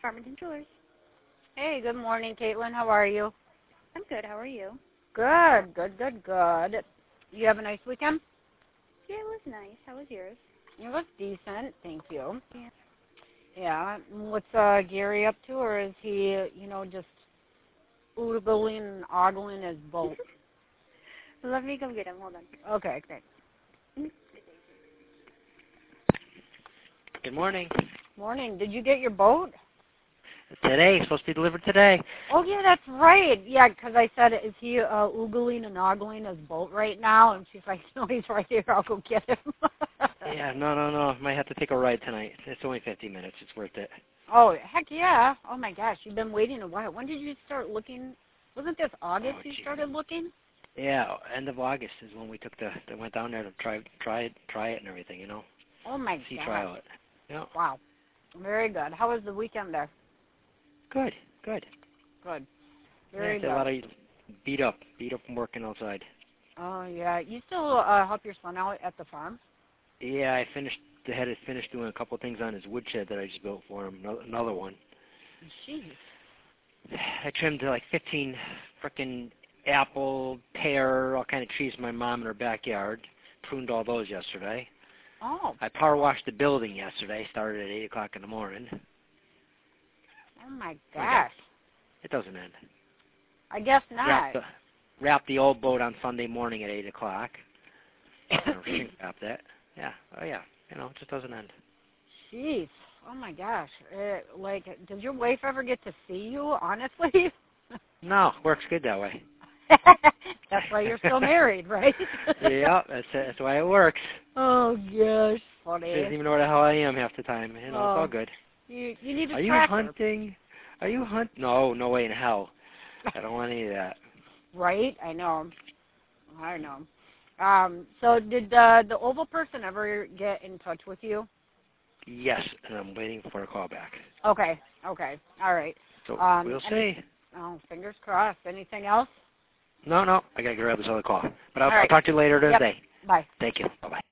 Farmington Jewelers. Hey, good morning, Caitlin. How are you? I'm good. How are you? Good, good, good, good. You have a nice weekend? Yeah, it was nice. How was yours? It was decent, thank you. Yeah. Yeah. What's Gary up to, or is he, just oogling and ogling his boat? Let me come get him. Hold on. Okay, great. Good morning. Morning. Did you get your boat? Today, it's supposed to be delivered today. Oh, yeah, that's right. Yeah, 'cause I said, is he oogling and ogling his boat right now? And she's like, no, he's right here. I'll go get him. Yeah, no. Might have to take a ride tonight. It's only 50 minutes. It's worth it. Oh, heck yeah. Oh, my gosh. You've been waiting a while. When did you start looking? Wasn't this August you started looking? Yeah, end of August is when we went down there to try it and everything, Oh, my See, gosh. trial it. Yeah. Wow. Very good. How was the weekend there? Good. Good. Very Yeah, good. a lot of beat up from working outside. Oh, yeah. You still help your son out at the farm? Yeah, I had to finish doing a couple of things on his woodshed that I just built for him. Another one. Jeez. I trimmed like 15 frickin' apple, pear, all kind of trees my mom in her backyard. Pruned all those yesterday. Oh. I power washed the building yesterday. Started at 8 o'clock in the morning. Oh, my gosh. It doesn't end. I guess not. Wrapped the old boat on Sunday morning at 8 o'clock. Shrink wrapped it. Yeah. Oh, yeah. It just doesn't end. Jeez. Oh, my gosh. Does your wife ever get to see you, honestly? No, works good that way. That's why you're still married, right? Yeah, that's why it works. Oh, gosh. Funny. She doesn't even know where the hell I am half the time. It's all good. You need to Are you hunting? Are you hunting? No way in hell. I don't want any of that. Right? I know. So did the Oval person ever get in touch with you? Yes, and I'm waiting for a call back. Okay. All right. So we'll see. Oh, fingers crossed. Anything else? No. I got to grab this other call. But I'll right. talk to you later today. Bye. Thank you. Bye-bye.